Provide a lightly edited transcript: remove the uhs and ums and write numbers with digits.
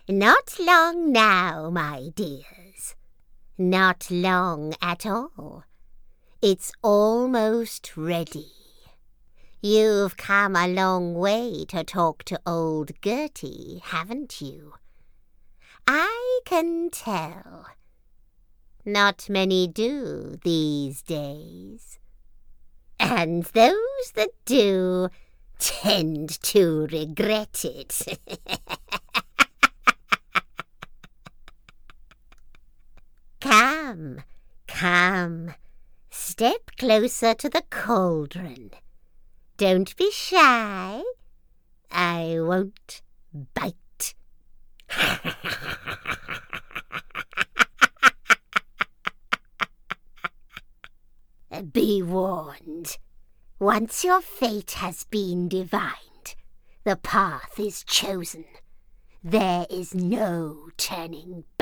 Not long now, my dears. Not long at all. It's almost ready. You've come a long way to talk to old Gertie, haven't you? I can tell. Not many do these days. And those that do tend to regret it. Come, come, step closer to the cauldron. Don't be shy. I won't bite. Be warned. Once your fate has been divined, the path is chosen. There is no turning